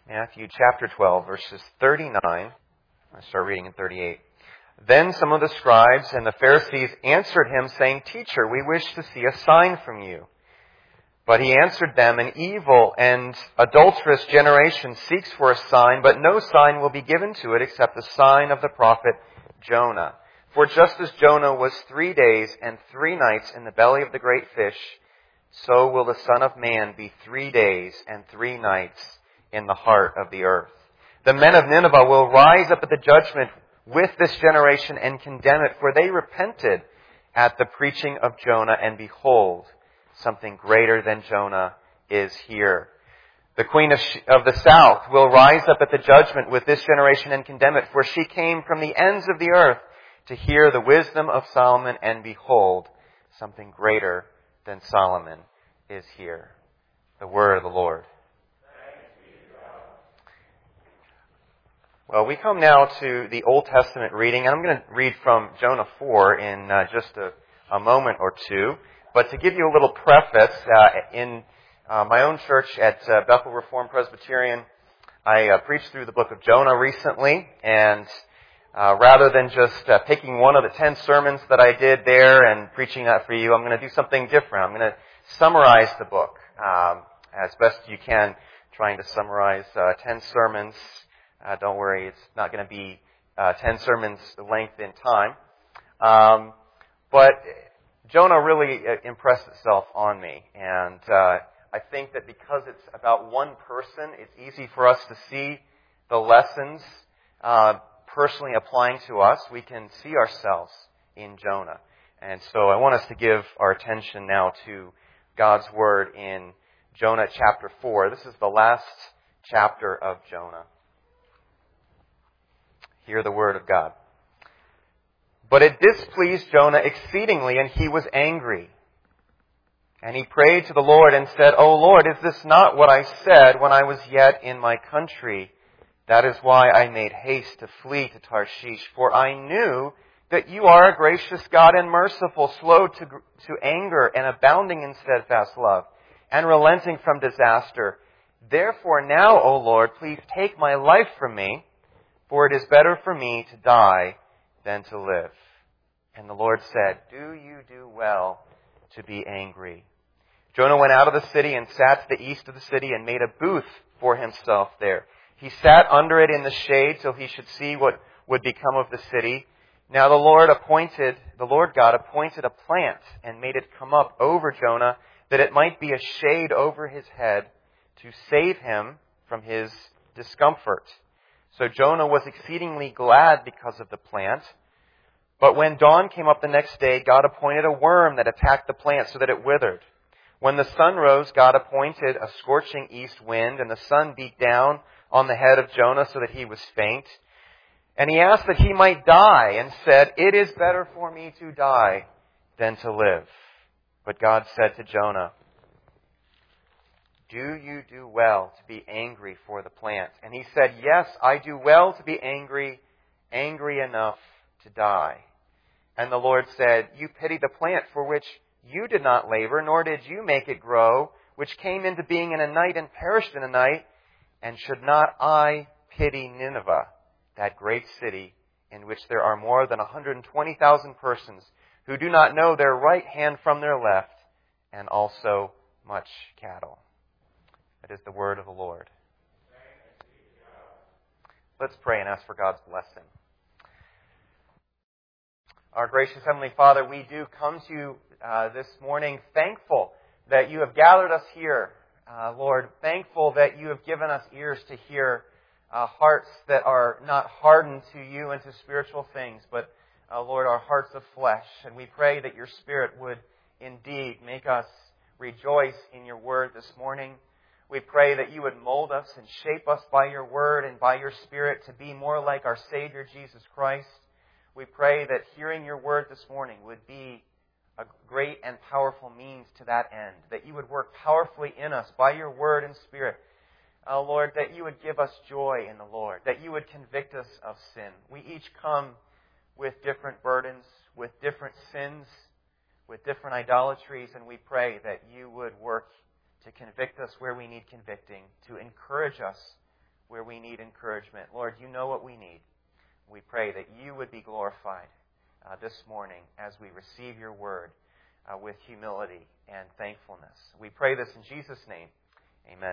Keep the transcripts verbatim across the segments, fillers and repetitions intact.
Matthew chapter twelve, verses thirty-nine. I start reading in thirty-eight. Then some of the scribes and the Pharisees answered him, saying, Teacher, we wish to see a sign from you. But he answered them, An evil and adulterous generation seeks for a sign, but no sign will be given to it except the sign of the prophet Jonah. For just as Jonah was three days and three nights in the belly of the great fish, so will the Son of Man be three days and three nights in the heart of the earth. The men of Nineveh will rise up at the judgment with this generation and condemn it, for they repented at the preaching of Jonah, and behold, something greater than Jonah is here. The queen of, of the south will rise up at the judgment with this generation and condemn it, for she came from the ends of the earth to hear the wisdom of Solomon, and behold, something greater than Solomon is here. The word of the Lord. Well, we come now to the Old Testament reading, and I'm going to read from Jonah four in uh, just a, a moment or two. But to give you a little preface, uh, in uh, my own church at uh, Bethel Reformed Presbyterian, I uh, preached through the book of Jonah recently, and uh, rather than just uh, picking one of the ten sermons that I did there and preaching that for you, I'm going to do something different. I'm going to summarize the book um, as best you can, trying to summarize uh, ten sermons. Uh, don't worry, it's not going to be uh, ten sermons length in time. Um, but Jonah really impressed itself on me. And uh, I think that because it's about one person, it's easy for us to see the lessons uh, personally applying to us. We can see ourselves in Jonah. And so I want us to give our attention now to God's Word in Jonah chapter four. This is the last chapter of Jonah. Hear the word of God. But it displeased Jonah exceedingly, and he was angry. And he prayed to the Lord and said, O Lord, is this not what I said when I was yet in my country? That is why I made haste to flee to Tarshish, for I knew that you are a gracious God and merciful, slow to, to anger and abounding in steadfast love, and relenting from disaster. Therefore now, O Lord, please take my life from me, for it is better for me to die than to live. And the Lord said, Do you do well to be angry? Jonah went out of the city and sat to the east of the city and made a booth for himself there. He sat under it in the shade till he should see what would become of the city. Now the Lord appointed, the Lord God appointed a plant and made it come up over Jonah, that it might be a shade over his head to save him from his discomfort. So Jonah was exceedingly glad because of the plant. But when dawn came up the next day, God appointed a worm that attacked the plant so that it withered. When the sun rose, God appointed a scorching east wind, and the sun beat down on the head of Jonah so that he was faint. And he asked that he might die, and said, It is better for me to die than to live. But God said to Jonah, Do you do well to be angry for the plant? And he said, Yes, I do well to be angry, angry enough to die. And the Lord said, You pity the plant for which you did not labor, nor did you make it grow, which came into being in a night and perished in a night. And should not I pity Nineveh, that great city, in which there are more than one hundred twenty thousand persons who do not know their right hand from their left, and also much cattle? That is the word of the Lord. Let's pray and ask for God's blessing. Our gracious Heavenly Father, we do come to you uh, this morning thankful that you have gathered us here. Uh, Lord, thankful that you have given us ears to hear, uh, hearts that are not hardened to you and to spiritual things, but, uh, Lord, our hearts of flesh. And we pray that your Spirit would indeed make us rejoice in your word this morning. We pray that you would mold us and shape us by your word and by your Spirit to be more like our Savior, Jesus Christ. We pray that hearing your word this morning would be a great and powerful means to that end, that you would work powerfully in us by your word and Spirit. Uh, Lord, that you would give us joy in the Lord, that you would convict us of sin. We each come with different burdens, with different sins, with different idolatries, and we pray that you would work to convict us where we need convicting, to encourage us where we need encouragement. Lord, you know what we need. We pray that you would be glorified uh, this morning as we receive your word uh, with humility and thankfulness. We pray this in Jesus' name. Amen.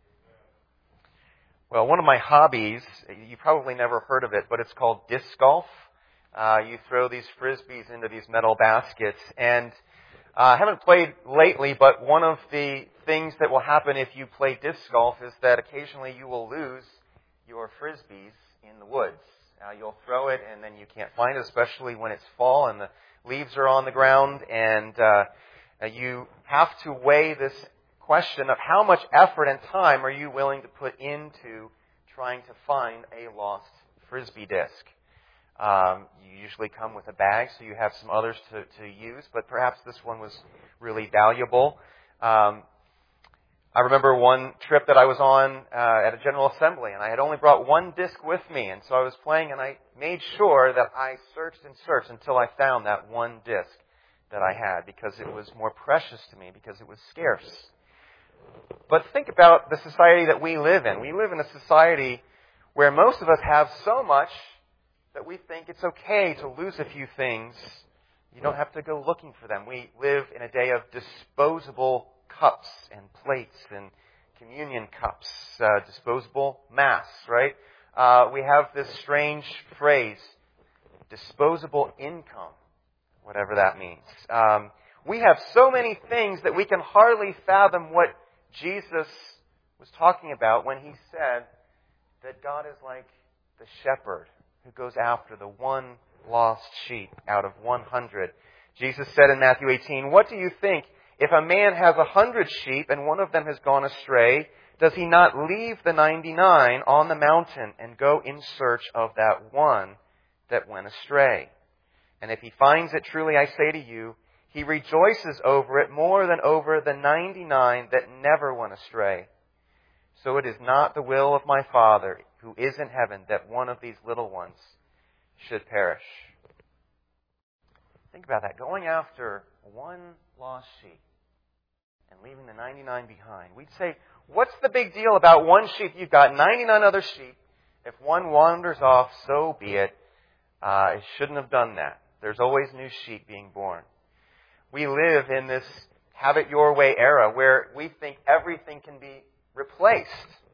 Well, one of my hobbies, you probably never heard of it, but it's called disc golf. Uh, you throw these frisbees into these metal baskets, and uh, I haven't played lately, but one of the things that will happen if you play disc golf is that occasionally you will lose your frisbees in the woods. Uh, you'll throw it, and then you can't find it, especially when it's fall and the leaves are on the ground, and uh, you have to weigh this question of how much effort and time are you willing to put into trying to find a lost frisbee disc. Um, you usually come with a bag, so you have some others to, to use, but perhaps this one was really valuable. Um, I remember one trip that I was on uh, at a General Assembly, and I had only brought one disc with me, and so I was playing, and I made sure that I searched and searched until I found that one disc that I had, because it was more precious to me, because it was scarce. But think about the society that we live in. We live in a society where most of us have so much that we think it's okay to lose a few things. You don't have to go looking for them. We live in a day of disposable cups and plates and communion cups, uh, disposable masks, right? Uh, we have this strange phrase, disposable income, whatever that means. Um, we have so many things that we can hardly fathom what Jesus was talking about when he said that God is like the shepherd who goes after the one lost sheep out of one hundred. Jesus said in Matthew eighteen, "What do you think? If a man has a hundred sheep and one of them has gone astray, does he not leave the ninety-nine on the mountain and go in search of that one that went astray? And if he finds it, truly I say to you, he rejoices over it more than over the ninety-nine that never went astray. So it is not the will of my Father who is in heaven that one of these little ones should perish." Think about that. Going after one lost sheep and leaving the ninety-nine behind. We'd say, what's the big deal about one sheep? You've got ninety-nine other sheep. If one wanders off, so be it. Uh, it shouldn't have done that. There's always new sheep being born. We live in this have it your way era where we think everything can be replaced.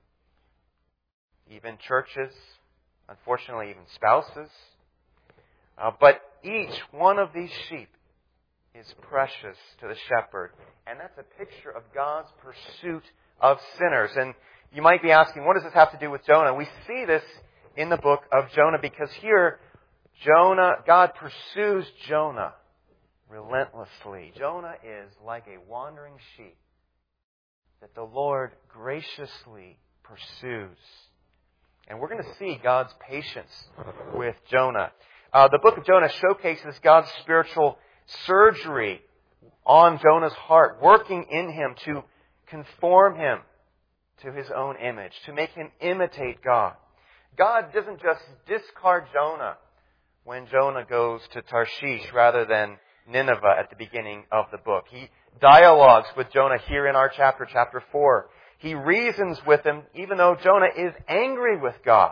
Even churches, unfortunately even spouses. Uh, but each one of these sheep is precious to the shepherd. And that's a picture of God's pursuit of sinners. And you might be asking, what does this have to do with Jonah? We see this in the book of Jonah because here, Jonah, God pursues Jonah relentlessly. Jonah is like a wandering sheep that the Lord graciously pursues. And we're going to see God's patience with Jonah. Uh, the book of Jonah showcases God's spiritual surgery on Jonah's heart, working in him to conform him to his own image, to make him imitate God. God doesn't just discard Jonah when Jonah goes to Tarshish rather than Nineveh at the beginning of the book. He dialogues with Jonah here in our chapter, chapter four. He reasons with him even though Jonah is angry with God.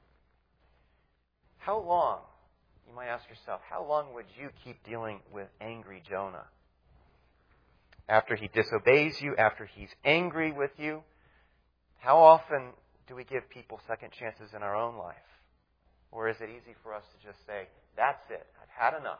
How long, you might ask yourself, how long would you keep dealing with angry Jonah? After he disobeys you, after he's angry with you, how often do we give people second chances in our own life? Or is it easy for us to just say, that's it, I've had enough?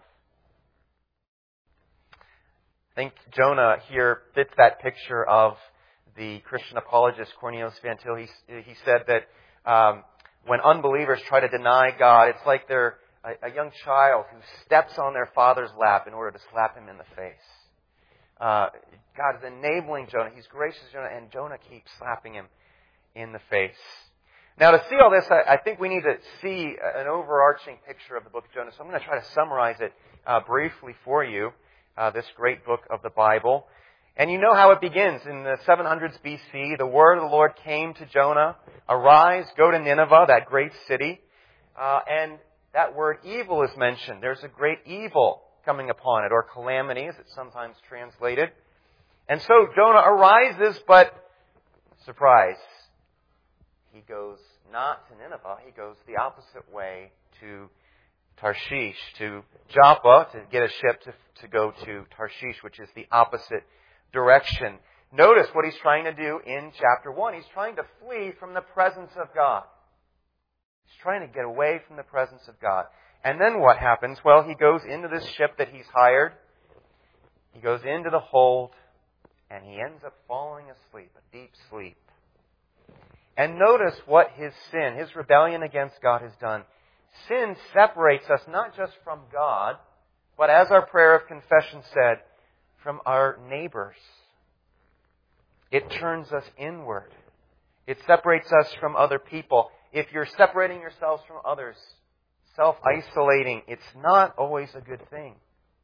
I think Jonah here fits that picture of the Christian apologist Cornelius Van Til. He, he said that um, when unbelievers try to deny God, it's like they're a, a young child who steps on their father's lap in order to slap him in the face. Uh, God is enabling Jonah. He's gracious to Jonah, and Jonah keeps slapping him in the face. Now, to see all this, I, I think we need to see an overarching picture of the book of Jonah. So I'm going to try to summarize it uh, briefly for you. Uh, this great book of the Bible. And you know how it begins. In the seven hundreds B C, the word of the Lord came to Jonah, "Arise, go to Nineveh," that great city. Uh, and that word evil is mentioned. There's a great evil coming upon it, or calamity, as it's sometimes translated. And so Jonah arises, but surprise, he he goes not to Nineveh, he goes the opposite way to Tarshish, to Joppa, to get a ship to, to go to Tarshish, which is the opposite direction. Notice what he's trying to do in chapter one. He's trying to flee from the presence of God. He's trying to get away from the presence of God. And then what happens? Well, he goes into this ship that he's hired. He goes into the hold, and he ends up falling asleep, a deep sleep. And notice what his sin, his rebellion against God has done. Sin separates us not just from God, but as our prayer of confession said, from our neighbors. It turns us inward. It separates us from other people. If you're separating yourselves from others, self-isolating, it's not always a good thing.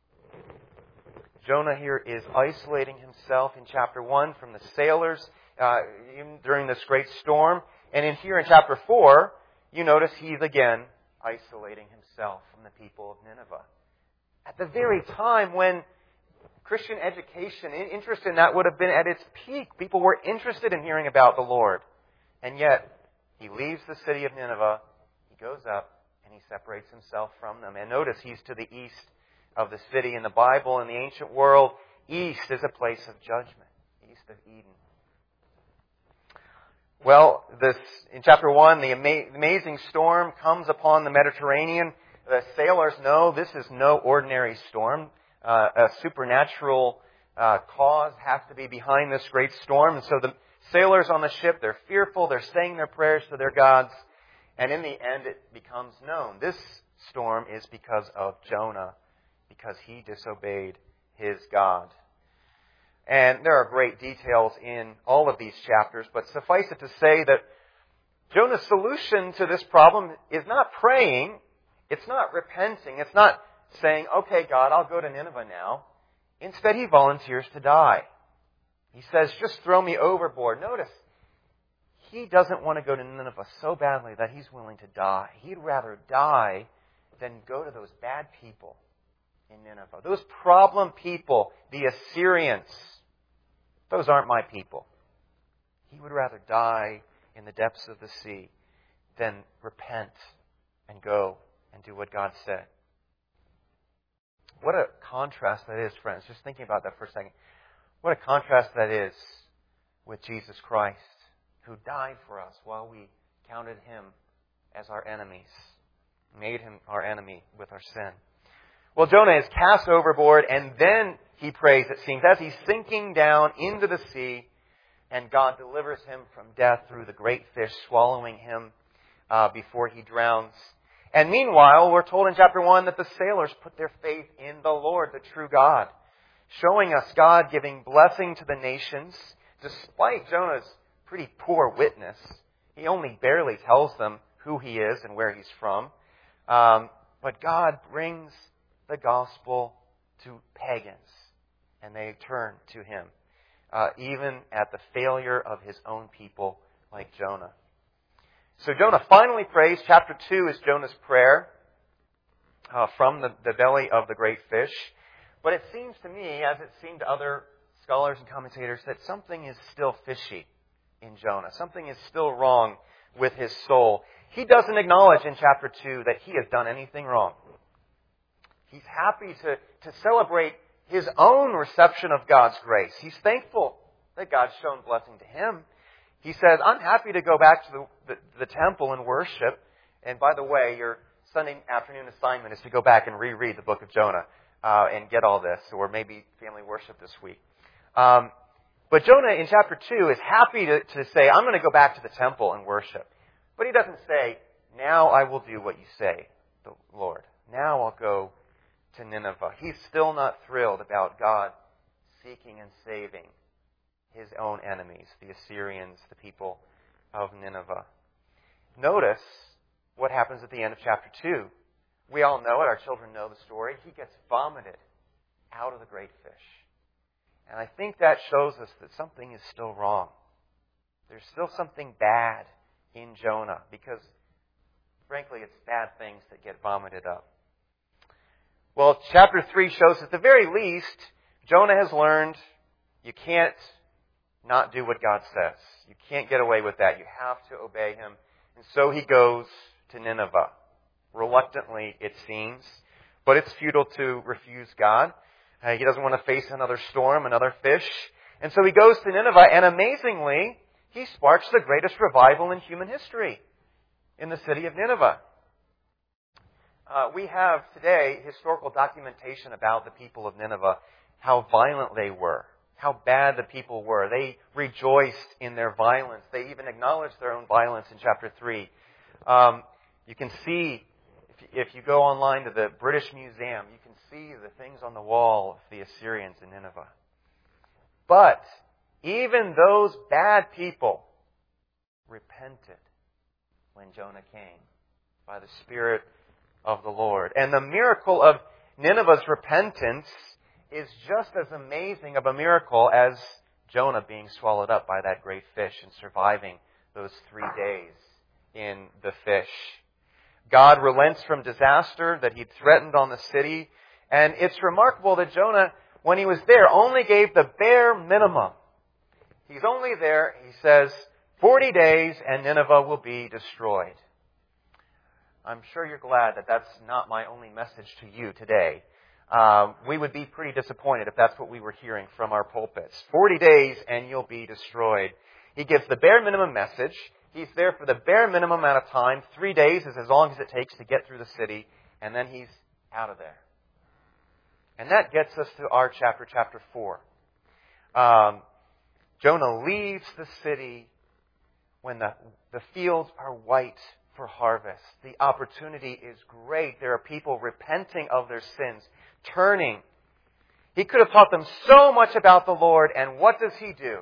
Jonah here is isolating himself in chapter one from the sailors uh, during this great storm. And in here in chapter four, you notice he's again isolating himself from the people of Nineveh. At the very time when Christian education, interest in that would have been at its peak. People were interested in hearing about the Lord. And yet, he leaves the city of Nineveh, he goes up, and he separates himself from them. And notice he's to the east of the city. In the Bible, in the ancient world, east is a place of judgment, east of Eden. Well, this in chapter one, the ama- amazing storm comes upon the Mediterranean. The sailors know this is no ordinary storm. Uh, a supernatural uh, cause has to be behind this great storm. And so the sailors on the ship, they're fearful. They're saying their prayers to their gods. And in the end, it becomes known. This storm is because of Jonah, because he disobeyed his God. And there are great details in all of these chapters, but suffice it to say that Jonah's solution to this problem is not praying. It's not repenting. It's not saying, okay, God, I'll go to Nineveh now. Instead, he volunteers to die. He says, just throw me overboard. Notice, he doesn't want to go to Nineveh so badly that he's willing to die. He'd rather die than go to those bad people in Nineveh. Those problem people, the Assyrians, those aren't my people. He would rather die in the depths of the sea than repent and go and do what God said. What a contrast that is, friends. Just thinking about that for a second. What a contrast that is with Jesus Christ, who died for us while we counted him as our enemies, made him our enemy with our sin. Well, Jonah is cast overboard, and then he prays, it seems, as he's sinking down into the sea, and God delivers him from death through the great fish swallowing him uh, before he drowns. And meanwhile, we're told in chapter one that the sailors put their faith in the Lord, the true God, showing us God giving blessing to the nations, despite Jonah's pretty poor witness. He only barely tells them who he is and where he's from. Um, but God brings the gospel to pagans, and they turn to him, uh, even at the failure of his own people like Jonah. So Jonah finally prays. Chapter two is Jonah's prayer uh, from the, the belly of the great fish. But it seems to me, as it seemed to other scholars and commentators, that something is still fishy in Jonah. Something is still wrong with his soul. He doesn't acknowledge in chapter two that he has done anything wrong. He's happy to, to celebrate his own reception of God's grace. He's thankful that God's shown blessing to him. He says, I'm happy to go back to the, the, the temple and worship. And by the way, your Sunday afternoon assignment is to go back and reread the book of Jonah uh, and get all this, or maybe family worship this week. Um, but Jonah in chapter two is happy to, to say, I'm going to go back to the temple and worship. But he doesn't say, now I will do what you say, the Lord. Now I'll go to Nineveh. He's still not thrilled about God seeking and saving his own enemies, the Assyrians, the people of Nineveh. Notice what happens at the end of chapter two. We all know it. Our children know the story. He gets vomited out of the great fish. And I think that shows us that something is still wrong. There's still something bad in Jonah, because, frankly, it's bad things that get vomited up. Well, chapter three shows at the very least, Jonah has learned you can't not do what God says. You can't get away with that. You have to obey Him. And so he goes to Nineveh. Reluctantly, it seems. But it's futile to refuse God. Uh, he doesn't want to face another storm, another fish. And so he goes to Nineveh, and amazingly, he sparks the greatest revival in human history in the city of Nineveh. Uh, we have today historical documentation about the people of Nineveh, how violent they were, how bad the people were. They rejoiced in their violence. They even acknowledged their own violence in chapter three. Um, you can see, if, if you go online to the British Museum, you can see the things on the wall of the Assyrians in Nineveh. But even those bad people repented when Jonah came by the Spirit of the Lord. And the miracle of Nineveh's repentance is just as amazing of a miracle as Jonah being swallowed up by that great fish and surviving those three days in the fish. God relents from disaster that He'd threatened on the city. And it's remarkable that Jonah, when he was there, only gave the bare minimum. He's only there, he says, forty days and Nineveh will be destroyed. I'm sure you're glad that that's not my only message to you today. Um, we would be pretty disappointed if that's what we were hearing from our pulpits. forty days and you'll be destroyed. He gives the bare minimum message. He's there for the bare minimum amount of time. Three days is as long as it takes to get through the city. And then he's out of there. And that gets us to our chapter, chapter four. Um, Jonah leaves the city when the, the fields are white for harvest. The opportunity is great. There are people repenting of their sins, turning. He could have taught them so much about the Lord, and what does he do?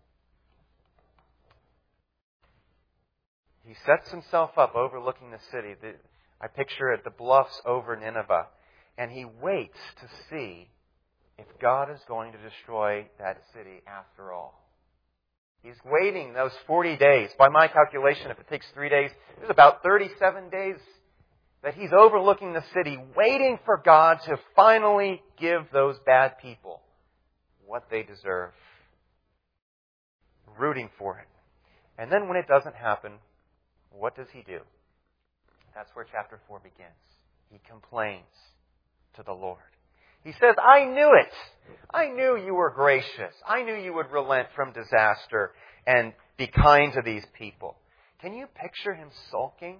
He sets himself up overlooking the city. The, I picture it, the bluffs over Nineveh. And he waits to see if God is going to destroy that city after all. He's waiting those forty days. By my calculation, if it takes three days, there's about thirty-seven days that he's overlooking the city, waiting for God to finally give those bad people what they deserve. Rooting for it. And then when it doesn't happen, what does he do? That's where chapter four begins. He complains to the Lord. He says, I knew it. I knew you were gracious. I knew you would relent from disaster and be kind to these people. Can you picture him sulking?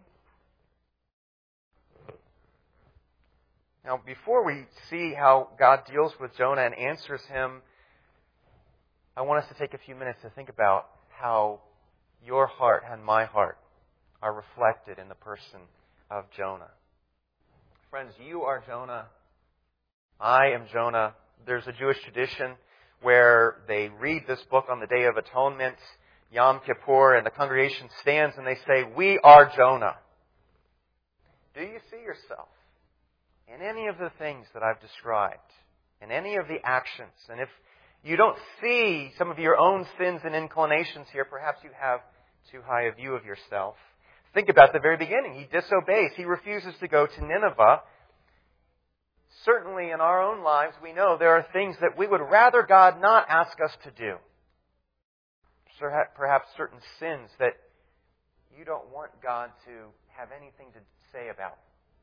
Now, before we see how God deals with Jonah and answers him, I want us to take a few minutes to think about how your heart and my heart are reflected in the person of Jonah. Friends, you are Jonah. I am Jonah. There's a Jewish tradition where they read this book on the Day of Atonement, Yom Kippur, and the congregation stands and they say, we are Jonah. Do you see yourself in any of the things that I've described, in any of the actions? And if you don't see some of your own sins and inclinations here, perhaps you have too high a view of yourself. Think about the very beginning. He disobeys. He refuses to go to Nineveh. Certainly in our own lives, we know there are things that we would rather God not ask us to do. Perhaps certain sins that you don't want God to have anything to say about.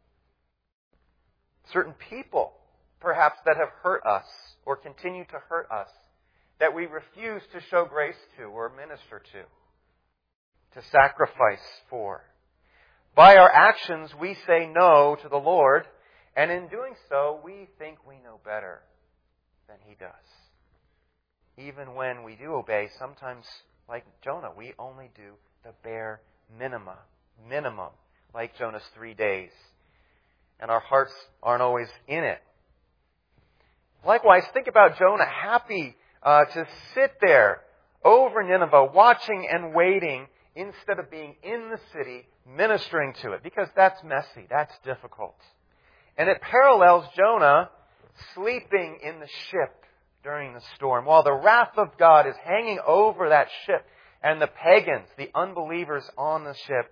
Certain people, perhaps, that have hurt us or continue to hurt us, that we refuse to show grace to or minister to, to sacrifice for. By our actions, we say no to the Lord. And in doing so, we think we know better than He does. Even when we do obey, sometimes, like Jonah, we only do the bare minimum, minimum, like Jonah's three days. And our hearts aren't always in it. Likewise, think about Jonah happy uh, to sit there over Nineveh, watching and waiting, instead of being in the city, ministering to it. Because that's messy, that's difficult. And it parallels Jonah sleeping in the ship during the storm. While the wrath of God is hanging over that ship and the pagans, the unbelievers on the ship,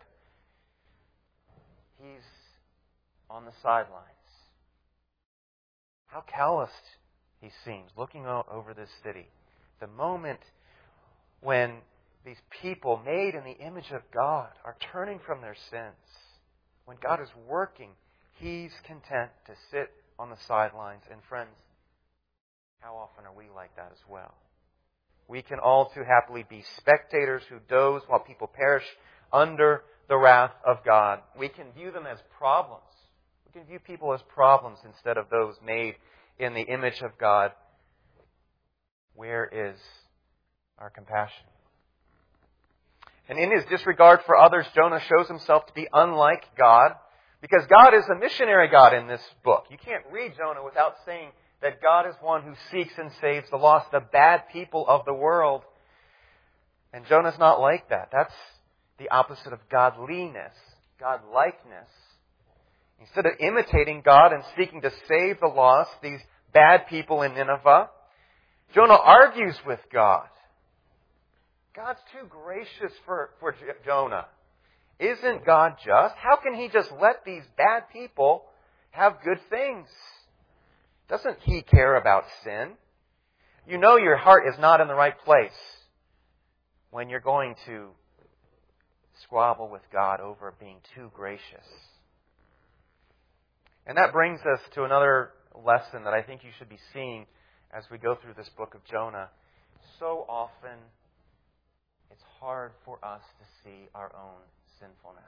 he's on the sidelines. How calloused he seems, looking over this city. The moment when these people made in the image of God are turning from their sins, when God is working, He's content to sit on the sidelines. And friends, how often are we like that as well? We can all too happily be spectators who doze while people perish under the wrath of God. We can view them as problems. We can view people as problems instead of those made in the image of God. Where is our compassion? And in his disregard for others, Jonah shows himself to be unlike God, because God is a missionary God in this book. You can't read Jonah without saying that God is one who seeks and saves the lost, the bad people of the world. And Jonah's not like that. That's the opposite of godliness, godlikeness. Instead of imitating God and seeking to save the lost, these bad people in Nineveh, Jonah argues with God. God's too gracious for, for Jonah. Isn't God just? How can He just let these bad people have good things? Doesn't He care about sin? You know your heart is not in the right place when you're going to squabble with God over being too gracious. And that brings us to another lesson that I think you should be seeing as we go through this book of Jonah. So often, it's hard for us to see our own sinfulness.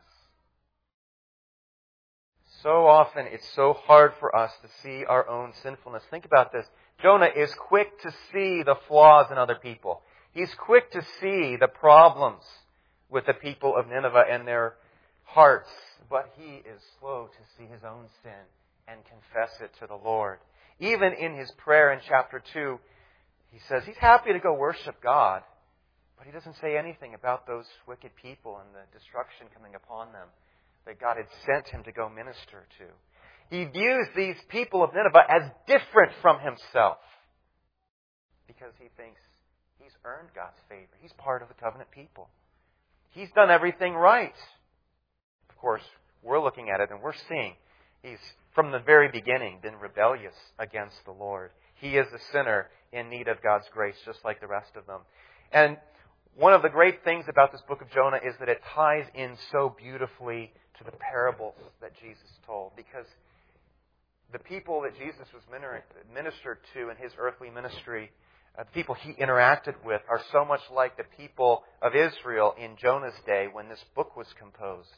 So often, it's so hard for us to see our own sinfulness. Think about this. Jonah is quick to see the flaws in other people. He's quick to see the problems with the people of Nineveh and their hearts. But he is slow to see his own sin and confess it to the Lord. Even in his prayer in chapter two, he says he's happy to go worship God, but he doesn't say anything about those wicked people and the destruction coming upon them that God had sent him to go minister to. He views these people of Nineveh as different from himself because he thinks he's earned God's favor. He's part of the covenant people. He's done everything right. Of course, we're looking at it and we're seeing he's, from the very beginning, been rebellious against the Lord. He is a sinner in need of God's grace, just like the rest of them. And one of the great things about this book of Jonah is that it ties in so beautifully to the parables that Jesus told. Because the people that Jesus was ministered to in His earthly ministry, uh, the people He interacted with, are so much like the people of Israel in Jonah's day when this book was composed.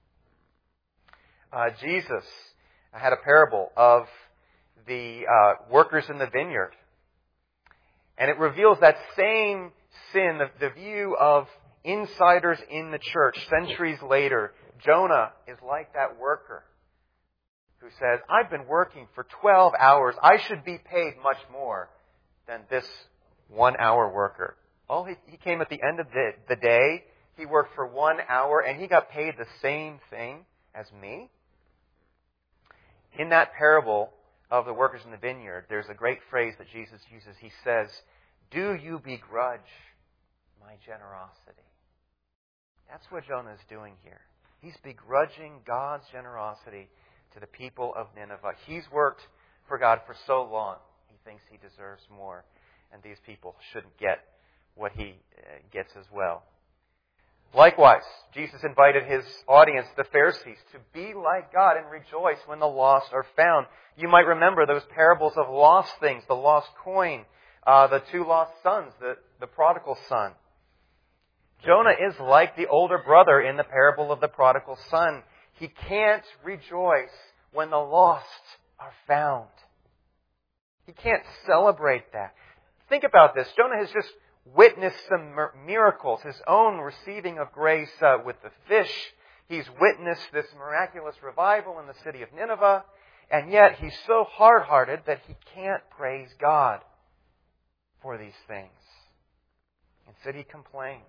Uh, Jesus had a parable of the uh, workers in the vineyard. And it reveals that same sin, the, the view of insiders in the church centuries later. Jonah is like that worker who says, I've been working for twelve hours. I should be paid much more than this one-hour worker. Oh, he, he came at the end of the, the day. He worked for one hour and he got paid the same thing as me. In that parable of the workers in the vineyard, there's a great phrase that Jesus uses. He says, do you begrudge my generosity? That's what Jonah is doing here. He's begrudging God's generosity to the people of Nineveh. He's worked for God for so long, he thinks he deserves more. And these people shouldn't get what he gets as well. Likewise, Jesus invited His audience, the Pharisees, to be like God and rejoice when the lost are found. You might remember those parables of lost things, the lost coin, uh, the two lost sons, the, the prodigal son. Jonah is like the older brother in the parable of the prodigal son. He can't rejoice when the lost are found. He can't celebrate that. Think about this. Jonah has just witnessed some miracles, his own receiving of grace uh, with the fish. He's witnessed this miraculous revival in the city of Nineveh, and yet he's so hard-hearted that he can't praise God for these things. Instead, he complains.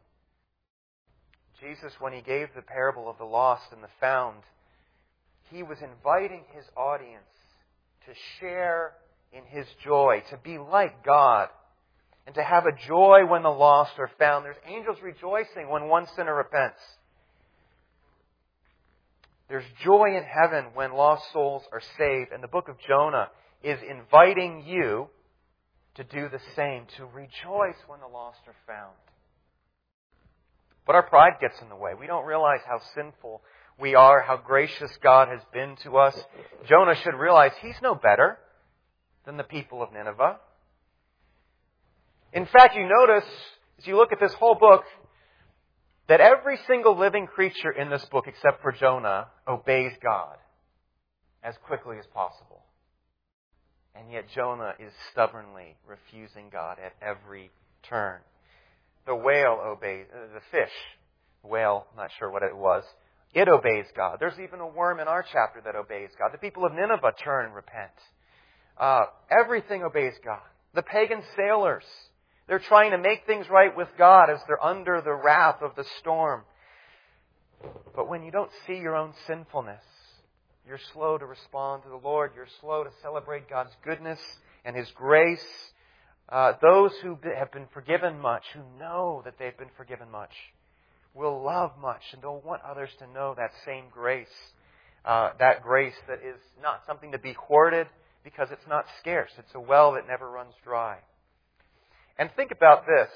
Jesus, when He gave the parable of the lost and the found, He was inviting His audience to share in His joy, to be like God, and to have a joy when the lost are found. There's angels rejoicing when one sinner repents. There's joy in heaven when lost souls are saved. And the book of Jonah is inviting you to do the same, to rejoice when the lost are found. But our pride gets in the way. We don't realize how sinful we are, how gracious God has been to us. Jonah should realize he's no better than the people of Nineveh. In fact, you notice, as you look at this whole book, that every single living creature in this book, except for Jonah, obeys God as quickly as possible. And yet Jonah is stubbornly refusing God at every turn. The whale obeys, uh, the fish, whale, not sure what it was, it obeys God. There's even a worm in our chapter that obeys God. The people of Nineveh turn and repent. Uh, everything obeys God. The pagan sailors, they're trying to make things right with God as they're under the wrath of the storm. But when you don't see your own sinfulness, you're slow to respond to the Lord. You're slow to celebrate God's goodness and His grace. Uh, those who have been forgiven much, who know that they've been forgiven much, will love much, and they'll want others to know that same grace. Uh, that grace that is not something to be hoarded because it's not scarce. It's a well that never runs dry. And think about this.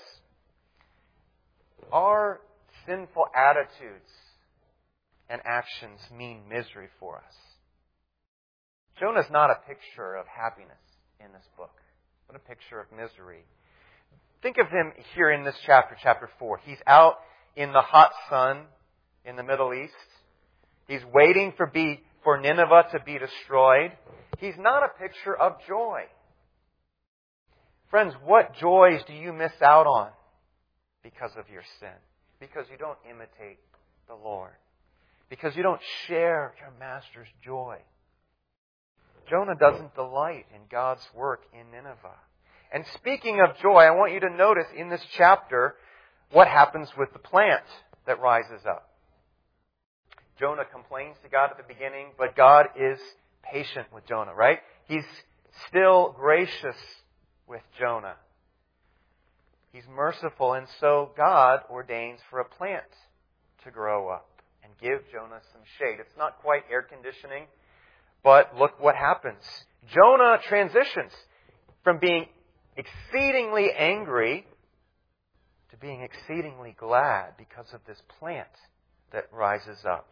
Our sinful attitudes and actions mean misery for us. Jonah's not a picture of happiness in this book, but a picture of misery. Think of him here in this chapter, chapter four. He's out in the hot sun in the Middle East. He's waiting for, be, for Nineveh to be destroyed. He's not a picture of joy. Friends, what joys do you miss out on because of your sin? Because you don't imitate the Lord. Because you don't share your Master's joy. Jonah doesn't delight in God's work in Nineveh. And speaking of joy, I want you to notice in this chapter what happens with the plant that rises up. Jonah complains to God at the beginning, but God is patient with Jonah, right? He's still gracious with Jonah. He's merciful, and so God ordains for a plant to grow up and give Jonah some shade. It's not quite air conditioning, but look what happens. Jonah transitions from being exceedingly angry to being exceedingly glad because of this plant that rises up.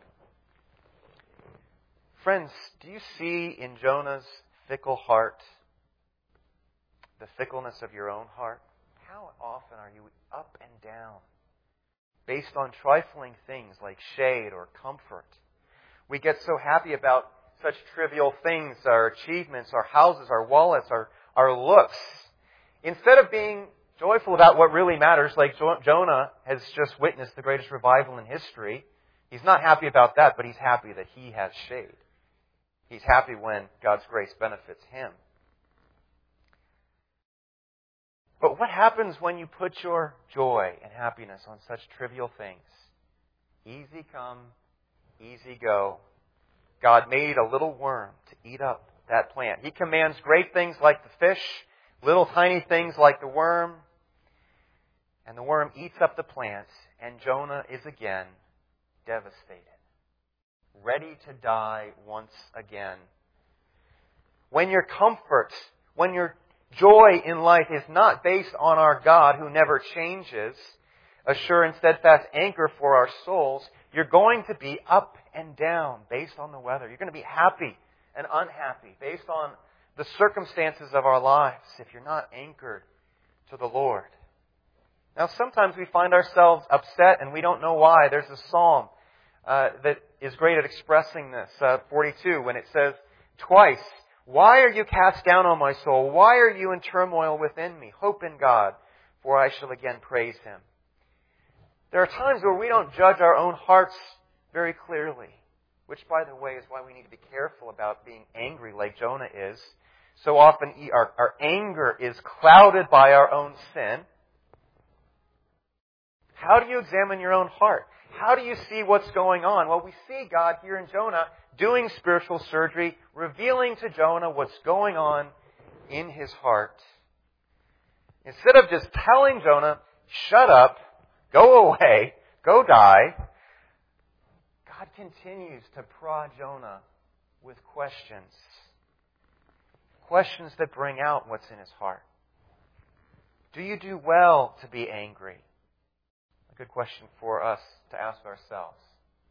Friends, do you see in Jonah's fickle heart the fickleness of your own heart? How often are you up and down based on trifling things like shade or comfort? We get so happy about such trivial things, our achievements, our houses, our wallets, our, our looks. Instead of being joyful about what really matters, like jo- Jonah has just witnessed the greatest revival in history, he's not happy about that, but he's happy that he has shade. He's happy when God's grace benefits him. But what happens when you put your joy and happiness on such trivial things? Easy come, easy go. God made a little worm to eat up that plant. He commands great things like the fish, little tiny things like the worm. And the worm eats up the plant, and Jonah is again devastated, ready to die once again. When your comfort, when your joy in life is not based on our God who never changes, a sure and steadfast anchor for our souls, you're going to be up and down based on the weather. You're going to be happy and unhappy based on the circumstances of our lives if you're not anchored to the Lord. Now, sometimes we find ourselves upset and we don't know why. There's a psalm uh, that is great at expressing this, uh, forty-two, when it says twice, "Why are you cast down, O my soul? Why are you in turmoil within me? Hope in God, for I shall again praise Him." There are times where we don't judge our own hearts very clearly, which, by the way, is why we need to be careful about being angry like Jonah is. So often our, our anger is clouded by our own sin. How do you examine your own heart? How do you see what's going on? Well, we see God here in Jonah doing spiritual surgery, revealing to Jonah what's going on in his heart. Instead of just telling Jonah, shut up, go away, go die, God continues to prod Jonah with questions. Questions that bring out what's in his heart. Do you do well to be angry? Good question for us to ask ourselves.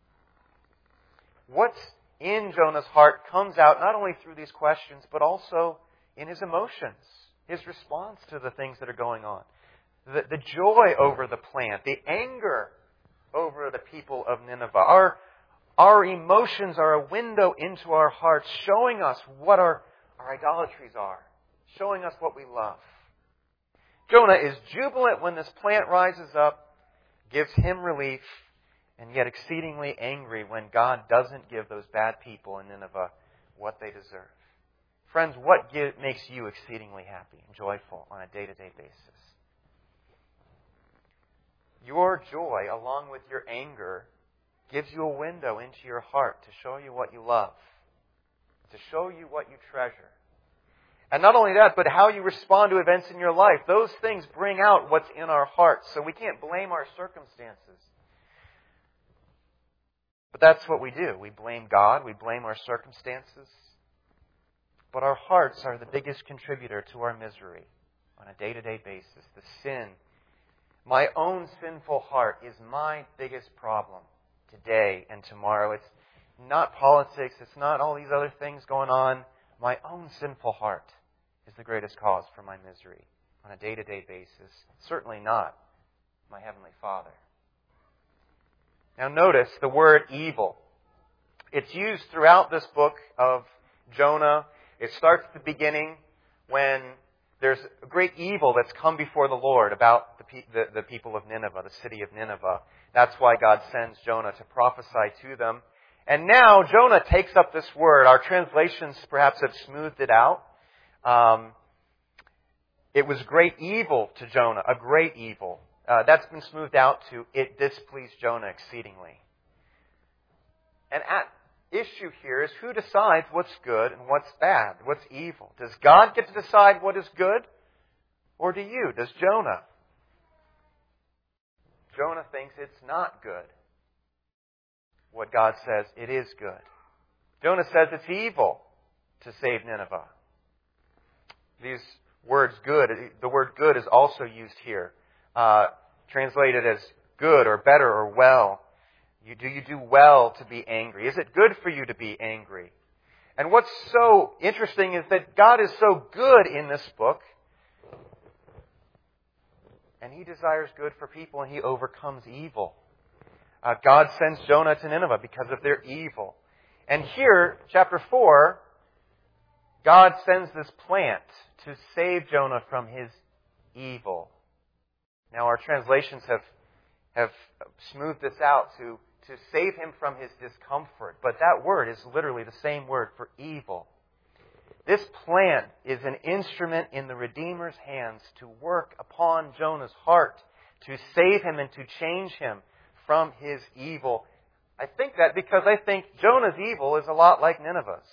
What's in Jonah's heart comes out not only through these questions, but also in his emotions, his response to the things that are going on. The, the joy over the plant, the anger over the people of Nineveh. Our, our emotions are a window into our hearts, showing us what our, our idolatries are, showing us what we love. Jonah is jubilant when this plant rises up, gives him relief, and yet exceedingly angry when God doesn't give those bad people in Nineveh what they deserve. Friends, what give, makes you exceedingly happy and joyful on a day-to-day basis? Your joy, along with your anger, gives you a window into your heart to show you what you love, to show you what you treasure. And not only that, but how you respond to events in your life. Those things bring out what's in our hearts, so we can't blame our circumstances. But that's what we do. We blame God, we blame our circumstances. But our hearts are the biggest contributor to our misery on a day-to-day basis. The sin, my own sinful heart, is my biggest problem today and tomorrow. It's not politics, it's not all these other things going on. My own sinful heart is the greatest cause for my misery on a day-to-day basis. Certainly not my Heavenly Father. Now notice the word evil. It's used throughout this book of Jonah. It starts at the beginning when there's a great evil that's come before the Lord about the, pe- the, the people of Nineveh, the city of Nineveh. That's why God sends Jonah to prophesy to them. And now Jonah takes up this word. Our translations perhaps have smoothed it out. Um, it was great evil to Jonah, a great evil. Uh, that's been smoothed out to, it displeased Jonah exceedingly. And at issue here is who decides what's good and what's bad, what's evil. Does God get to decide what is good? Or do you? Does Jonah? Jonah thinks it's not good. What God says, it is good. Jonah says it's evil to save Nineveh. These words good, the word good is also used here. Uh, translated as good or better or well. You, do you do well to be angry? Is it good for you to be angry? And what's so interesting is that God is so good in this book, and He desires good for people, and He overcomes evil. Uh, God sends Jonah to Nineveh because of their evil. And here, chapter four, God sends this plant to save Jonah from his evil. Now, our translations have have smoothed this out to, to save him from his discomfort. But that word is literally the same word for evil. This plant is an instrument in the Redeemer's hands to work upon Jonah's heart, to save him and to change him from his evil. I think that because I think Jonah's evil is a lot like Nineveh's.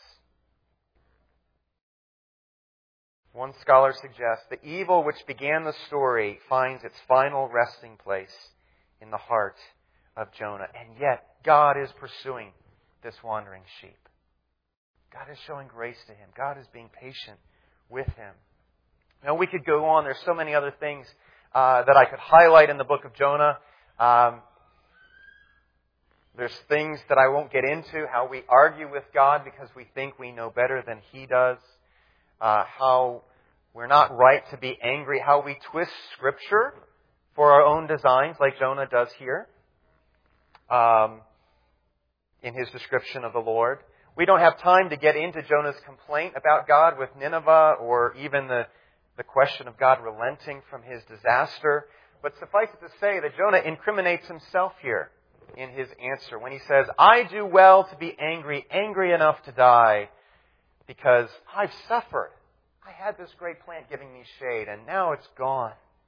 One scholar suggests the evil which began the story finds its final resting place in the heart of Jonah. And yet, God is pursuing this wandering sheep. God is showing grace to him. God is being patient with him. Now, we could go on. There's so many other things uh, that I could highlight in the book of Jonah. Um, there's things that I won't get into, how we argue with God because we think we know better than He does. Uh, how we're not right to be angry, how we twist Scripture for our own designs, like Jonah does here, um, in his description of the Lord. We don't have time to get into Jonah's complaint about God with Nineveh, or even the, the question of God relenting from his disaster. But suffice it to say that Jonah incriminates himself here in his answer when he says, I do well to be angry, angry enough to die, because I've suffered. I had this great plant giving me shade, and now it's gone.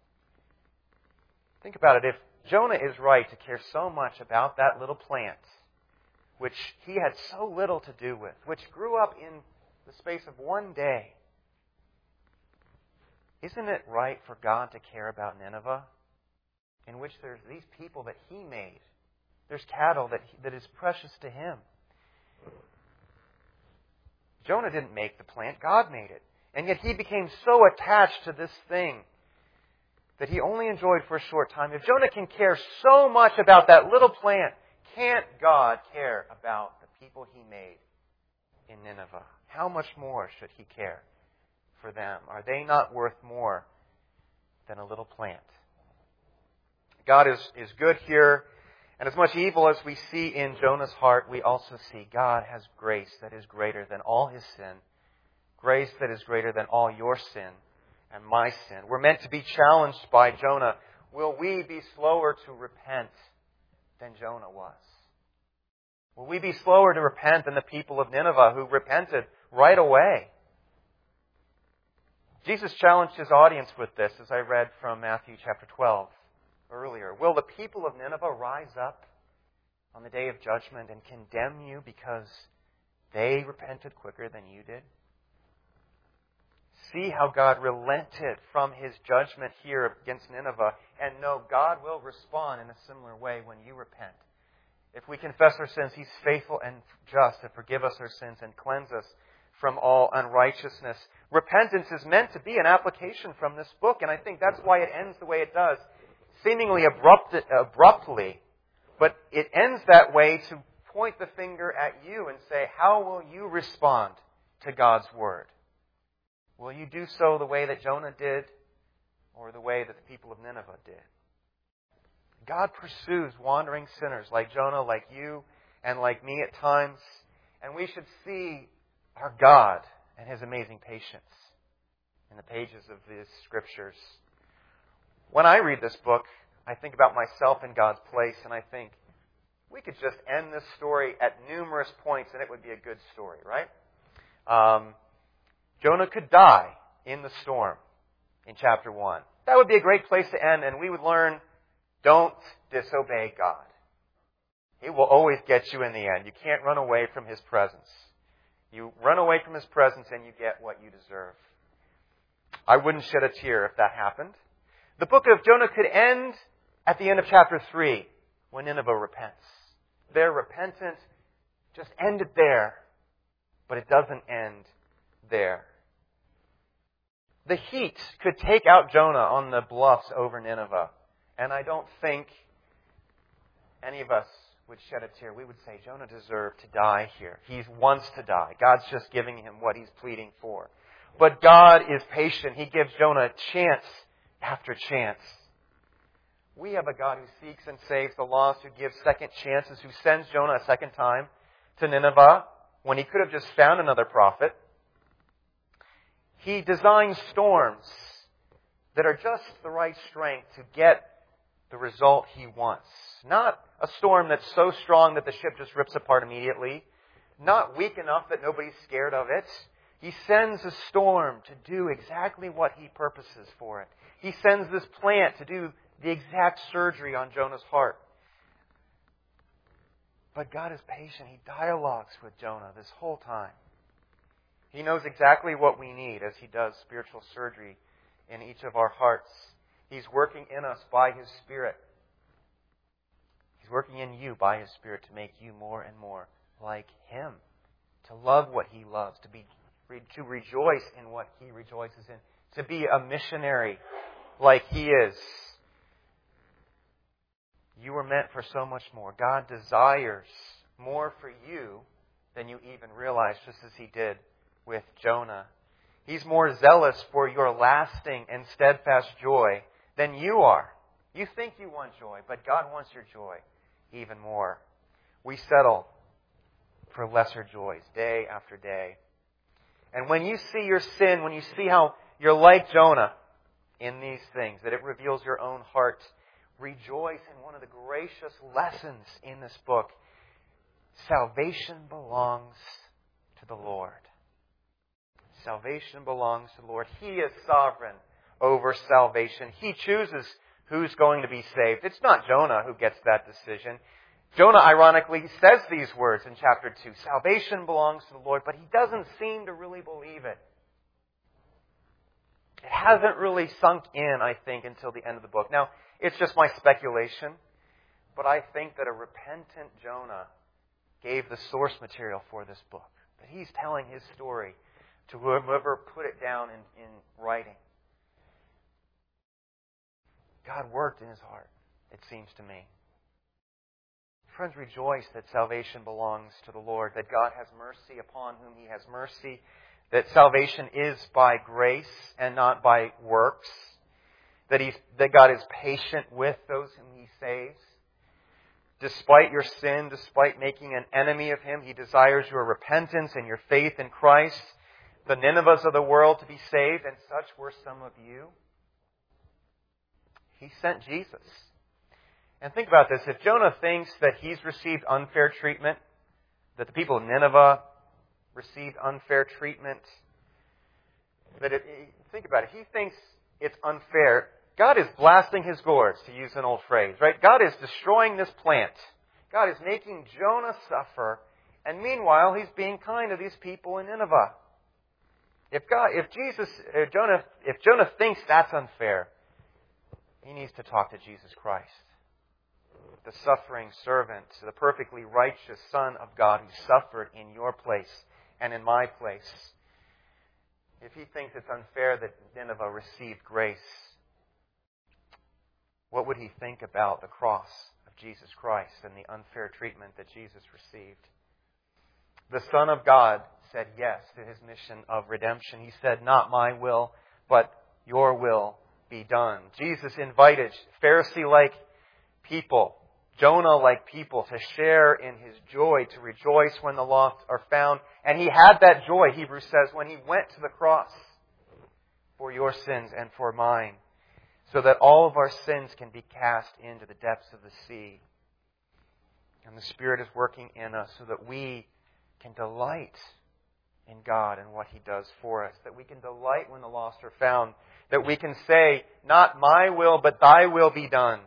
Think about it. If Jonah is right to care so much about that little plant, which he had so little to do with, which grew up in the space of one day, isn't it right for God to care about Nineveh, in which there's these people that He made? There's cattle that, that is precious to Him. Jonah didn't make the plant. God made it. And yet he became so attached to this thing that he only enjoyed for a short time, if Jonah can care so much about that little plant, can't God care about the people he made in Nineveh? How much more should he care for them? Are they not worth more than a little plant? God is, is good here. And as much evil as we see in Jonah's heart, we also see God has grace that is greater than all his sin. Grace that is greater than all your sin and my sin. We're meant to be challenged by Jonah. Will we be slower to repent than Jonah was? Will we be slower to repent than the people of Nineveh who repented right away? Jesus challenged his audience with this, as I read from Matthew chapter twelve earlier. Will the people of Nineveh rise up on the day of judgment and condemn you because they repented quicker than you did? See how God relented from his judgment here against Nineveh, and know God will respond in a similar way when you repent. If we confess our sins, he's faithful and just to forgive us our sins and cleanse us from all unrighteousness. Repentance is meant to be an application from this book, and I think that's why it ends the way it does, seemingly abrupt, abruptly. But it ends that way to point the finger at you and say, how will you respond to God's Word? Will you do so the way that Jonah did, or the way that the people of Nineveh did? God pursues wandering sinners like Jonah, like you, and like me at times. And we should see our God and his amazing patience in the pages of these scriptures. When I read this book, I think about myself in God's place, and I think, we could just end this story at numerous points and it would be a good story, right? Um, Jonah could die in the storm in chapter one. That would be a great place to end, and we would learn, don't disobey God. He will always get you in the end. You can't run away from his presence. You run away from his presence and you get what you deserve. I wouldn't shed a tear if that happened. The book of Jonah could end at the end of chapter three, when Nineveh repents. Their repentance just ended there, but it doesn't end there. The heat could take out Jonah on the bluffs over Nineveh, and I don't think any of us would shed a tear. We would say, Jonah deserved to die here. He wants to die. God's just giving him what he's pleading for. But God is patient. He gives Jonah chance after chance. We have a God who seeks and saves the lost, who gives second chances, who sends Jonah a second time to Nineveh when he could have just found another prophet. He designs storms that are just the right strength to get the result he wants. Not a storm that's so strong that the ship just rips apart immediately. Not weak enough that nobody's scared of it. He sends a storm to do exactly what he purposes for it. He sends this plant to do the exact surgery on Jonah's heart. But God is patient. He dialogues with Jonah this whole time. He knows exactly what we need as he does spiritual surgery in each of our hearts. He's working in us by his Spirit. He's working in you by his Spirit to make you more and more like him. To love what he loves. To be, to rejoice in what he rejoices in. To be a missionary like he is. You were meant for so much more. God desires more for you than you even realize, just as he did with Jonah. He's more zealous for your lasting and steadfast joy than you are. You think you want joy, but God wants your joy even more. We settle for lesser joys day after day. And when you see your sin, when you see how you're like Jonah in these things, that it reveals your own heart, rejoice in one of the gracious lessons in this book. Salvation belongs to the Lord. Salvation belongs to the Lord. He is sovereign over salvation. He chooses who's going to be saved. It's not Jonah who gets that decision. Jonah, ironically, says these words in chapter two. Salvation belongs to the Lord, but he doesn't seem to really believe it. It hasn't really sunk in, I think, until the end of the book. Now, it's just my speculation, but I think that a repentant Jonah gave the source material for this book. That he's telling his story to whoever put it down in, in writing. God worked in his heart, it seems to me. Friends, rejoice that salvation belongs to the Lord, that God has mercy upon whom he has mercy, that salvation is by grace and not by works, that, he's, that God is patient with those whom he saves. Despite your sin, despite making an enemy of him, he desires your repentance and your faith in Christ, the Ninevehs of the world to be saved, and such were some of you. He sent Jesus. And think about this. If Jonah thinks that he's received unfair treatment, that the people of Nineveh received unfair treatment, that it, think about it. He thinks it's unfair. God is blasting his gourds, to use an old phrase, right? God is destroying this plant. God is making Jonah suffer, and meanwhile, he's being kind to these people in Nineveh. If God, if Jesus, if Jonah, if Jonah thinks that's unfair, he needs to talk to Jesus Christ, the suffering servant, the perfectly righteous Son of God who suffered in your place and in my place. If he thinks it's unfair that Nineveh received grace, what would he think about the cross of Jesus Christ and the unfair treatment that Jesus received? The Son of God said yes to his mission of redemption. He said, not my will, but your will be done. Jesus invited Pharisee-like people, Jonah-like people, to share in his joy, to rejoice when the lost are found. And he had that joy, Hebrews says, when he went to the cross for your sins and for mine, so that all of our sins can be cast into the depths of the sea. And the Spirit is working in us so that we can delight in God and what he does for us, that we can delight when the lost are found, that we can say, not my will, but thy will be done,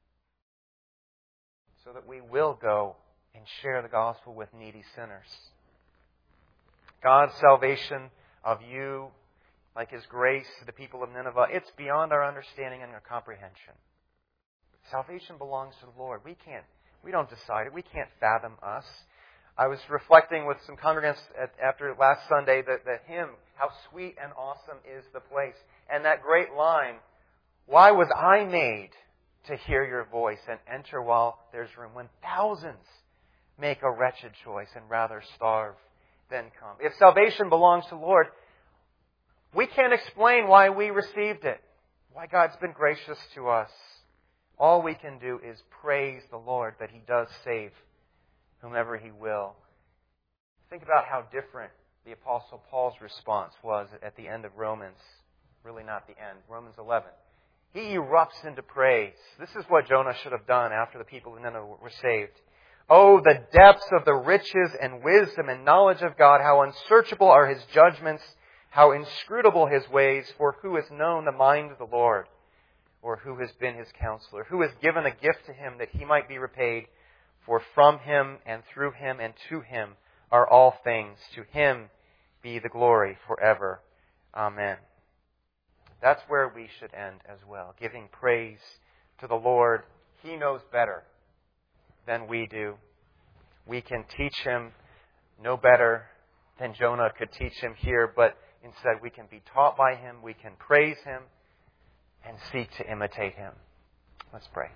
so that we will go and share the gospel with needy sinners. God's salvation of you, like his grace to the people of Nineveh, it's beyond our understanding and our comprehension. Salvation belongs to the Lord. We can't, we don't decide it. We can't fathom us. I was reflecting with some congregants at, after last Sunday that the hymn, how sweet and awesome is the place. And that great line, why was I made to hear your voice and enter while there's room, when thousands make a wretched choice and rather starve than come. If salvation belongs to the Lord, we can't explain why we received it, why God's been gracious to us. All we can do is praise the Lord that he does save whomever he will. Think about how different the Apostle Paul's response was at the end of Romans. Really not the end. Romans eleven. He erupts into praise. This is what Jonah should have done after the people of Nineveh were saved. Oh, the depths of the riches and wisdom and knowledge of God, how unsearchable are his judgments, how inscrutable his ways, for who has known the mind of the Lord, or who has been his counselor, who has given a gift to him that he might be repaid, for from him and through him and to him are all things. To him be the glory forever. Amen. That's where we should end as well, giving praise to the Lord. He knows better than we do. We can teach him no better than Jonah could teach him here, but instead we can be taught by him, we can praise him, and seek to imitate him. Let's pray.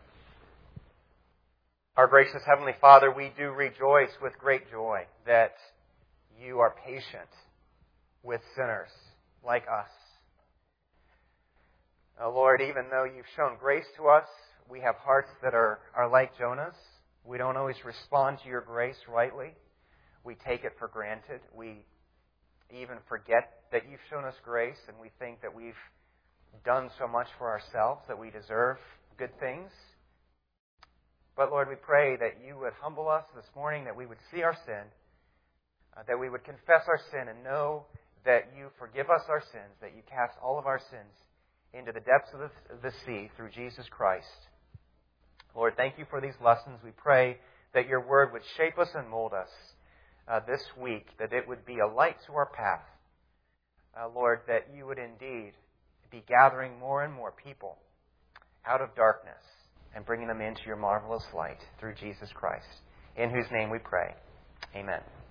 Our gracious Heavenly Father, we do rejoice with great joy that you are patient with sinners like us. Oh, Lord, even though you've shown grace to us, we have hearts that are, are like Jonah's. We don't always respond to your grace rightly. We take it for granted. We even forget that you've shown us grace, and we think that we've done so much for ourselves that we deserve good things. But Lord, we pray that you would humble us this morning, that we would see our sin, uh, that we would confess our sin and know that you forgive us our sins, that you cast all of our sins into the depths of the, the sea through Jesus Christ. Lord, thank you for these lessons. We pray that your word would shape us and mold us uh, this week, that it would be a light to our path. Uh, Lord, that you would indeed be gathering more and more people out of darkness and bringing them into your marvelous light through Jesus Christ, in whose name we pray. Amen.